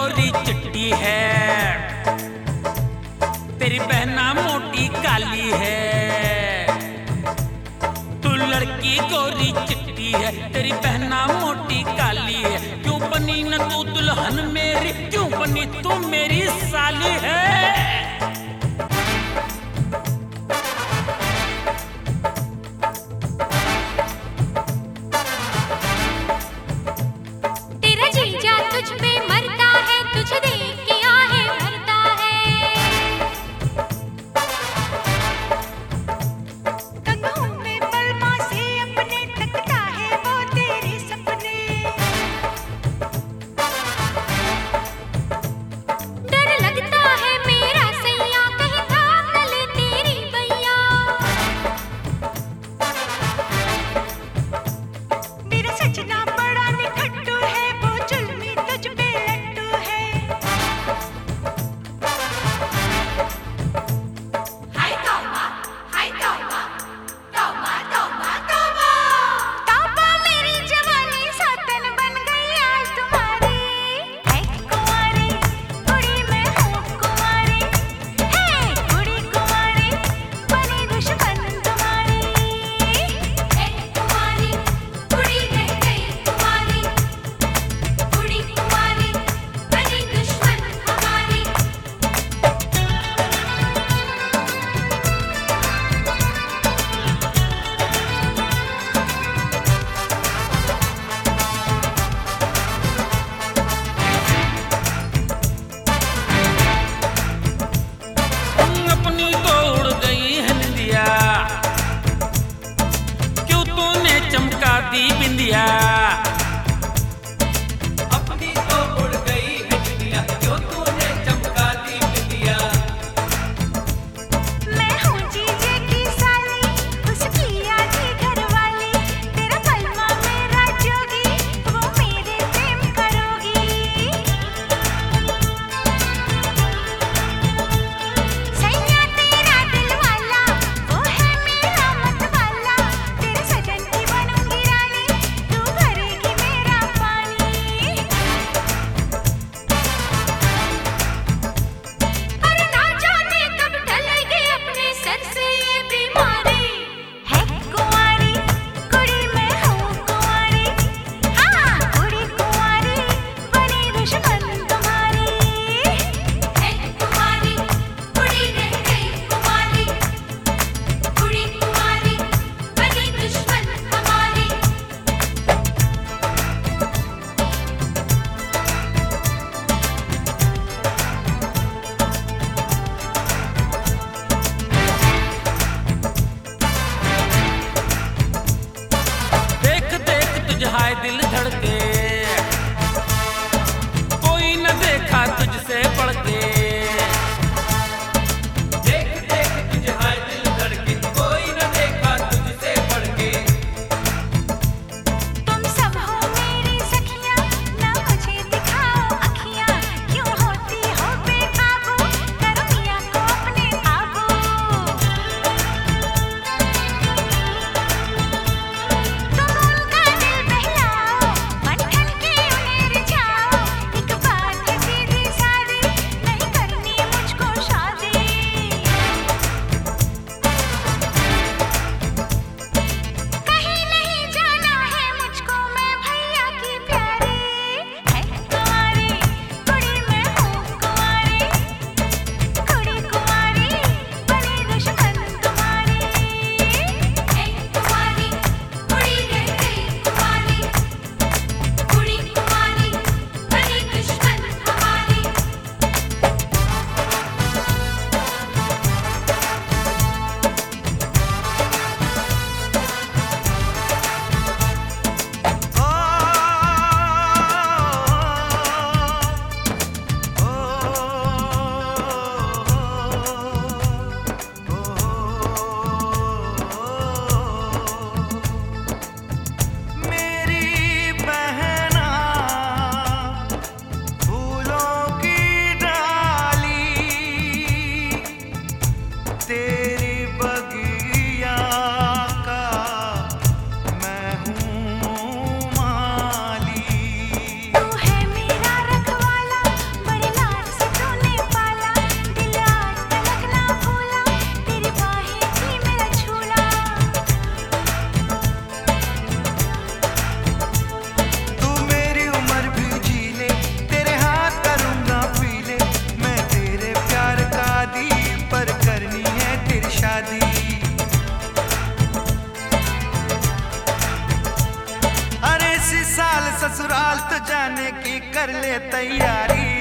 गोरी चिट्टी है, तेरी बहना मोटी काली है। तू लड़की गोरी चिट्टी है, तेरी बहना मोटी काली है। क्यों बनी न तू दुल्हन मेरी, क्यों बनी तू मेरी साली है। दी बिंदिया अपनी तो उड़ गई है दुनिया, क्यों तूने चमका दी बिंदिया। मैं हूँ जीजे की साली, उसकी आधी घरवाली। तेरा पलमा मेरा जोगी, वो मेरे प्रेम करोगी। सैया तेरा दिल वाला, वो है मेरा मत वाला। तेरे सजन की बनूंगी रानी, तू भरेगी मेरा पानी। अरे ना जाने कब ढलेगी अपने सर से ये बीमारी। है कुंवारी कुड़ी मैं हूँ कुंवारी, हाँ कुड़ी कुंवारी बनी दुश्मन तुम्हारी। है कुंवारी कुड़ी रह गई कुंवारी, कुड़ी कुंवारी बनी दुश्मन हमारी। देख देख तुझ हाय दिल धड़के, कोई न देखा तुझसे बढ़ के। देख देख तुझे हाय दिल धड़के, कोई न देखा तुझसे बढ़ के। तुम सब हो मेरी सखियाँ, ना मुझे दिखाओ अखियाँ। क्यों होती हो बेकाबू, करो मियाँ को अपने काबू। तुम उनका दिल बहलाओ, बंधन के उन्हें रिझाओ। एक बात है सीधी सादी, नहीं करनी मुझको शादी। कहीं नहीं जाना है मुझको, मैं भैया की प्यारी। है कुंवारी कुड़ी मैं हूँ कुंवारी, कुड़ी कुंवारी बनी दुश्मन तुम्हारी। है कुंवारी कुड़ी रह गई कुंवारी, कुड़ी कुंवारी बनी दुश्मन हमारी। मेरी बहना फूलों की डाली, तेरी बगिया का मैं हूँ माली। तू है मेरा रखवाला, जाने की कर ले तैयारी।